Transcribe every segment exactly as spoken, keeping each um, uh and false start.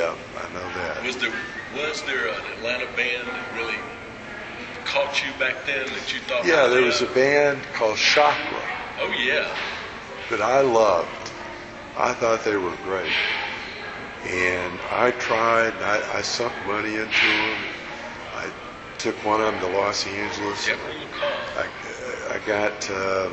Yeah, I know that. Was there was there an Atlanta band that really caught you back then that you thought? Yeah, there yeah. was a band called Chakra Oh yeah. that I loved. I thought they were great. And I tried, I, I sunk money into them. I took one of them to Los Angeles. Yep, I recall. I, I got uh,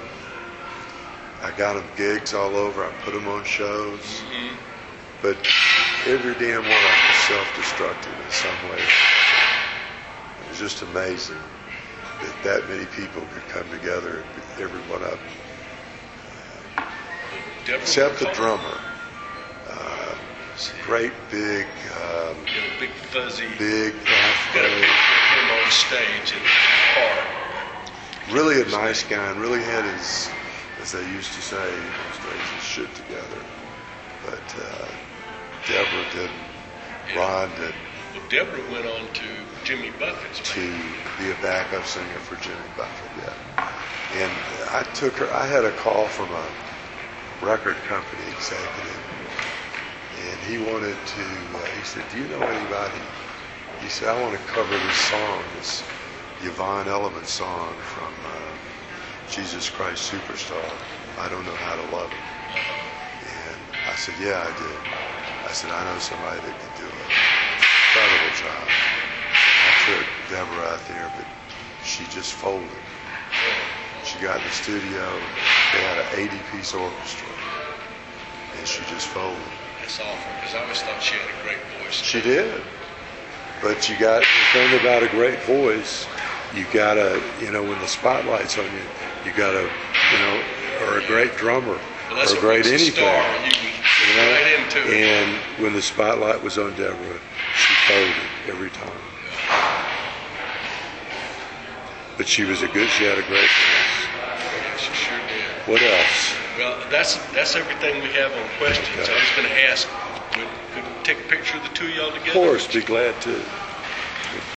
I got them gigs all over. I put them on shows. Mm-hmm. But every damn one of them was self-destructive in some way. It was just amazing that that many people could come together, every one of them. Deborah Except the recall. drummer. Uh, great big, um, You know, big fuzzy. big Got a afro. picture of him on stage in the park. Really a nice guy, and really had his, as they used to say in those days, his shit together. But uh, Deborah didn't. Yeah. Ron didn't. Well, Deborah went on to Jimmy Buffett's To band. be a backup singer for Jimmy Buffett, yeah. And I took her, I had a call from a record company executive, and he wanted to, uh, he said, do you know anybody? He said, I want to cover this song, this Yvonne Elliman song from uh, Jesus Christ Superstar, I Don't Know How to Love Him. And I said, yeah, I did. I said, I know somebody that can do it. Incredible job. I took Deborah out there, but she just folded. She got in the studio, they had an eighty-piece orchestra, and she just folded. That's awful, because I always thought she had a great voice. She did. But you got, the thing about a great voice, you gotta, you know, when the spotlight's on you, you gotta, you know, or a great drummer, Well, that's or a what great makes a anything. star. You can You know? get right into it. And when the spotlight was on Deborah, she folded every time. But she was a good, she had a great voice. Yeah, she sure did. What else? Well, that's that's everything we have on questions. Okay. I was going to ask, would, could we take a picture of the two of y'all together? Of course, be glad to.